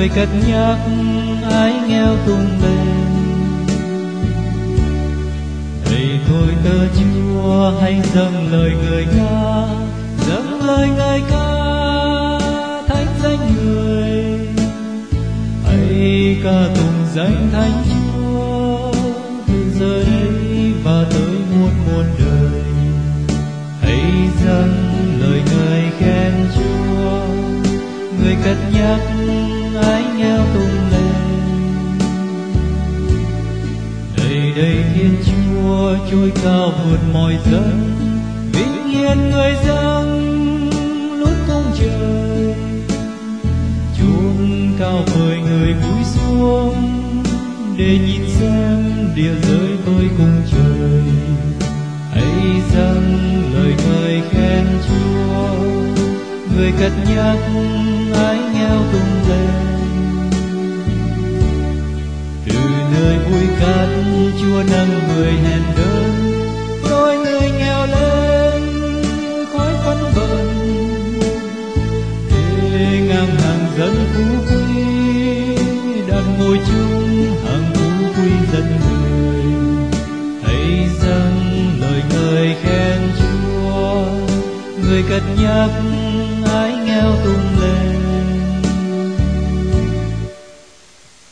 cất nhắc ái nghèo tung lên. Hãy thôi tớ Chúa hãy dâng lời ngợi ca, dâng lời ngợi ca thánh danh người. Hãy ca tụng danh Thánh Chúa từ giờ đây và tới muôn muôn đời. Hãy dâng lời ngợi khen Chúa, người cất nhắc ái nghèo tung lên. Đây đây Thiên Chúa trôi cao vượt mọi dân, vinh hiển người dân luôn công trời. Chúng cao vời người cúi xuống để nhìn xem địa giới với cung trời. Hãy dâng lời ngợi khen Chúa, người cất nhắc ái nghèo tung lên. Từ nơi vui cát Chúa nâng người hèn đơn, rồi người nghèo lên khói phấn vân. Thế ngang hàng dân phú quý đặt ngồi chung hàng phú quý dân người. Hãy dâng lời ngợi khen Chúa, người cất nhắc ái nghèo tung lên.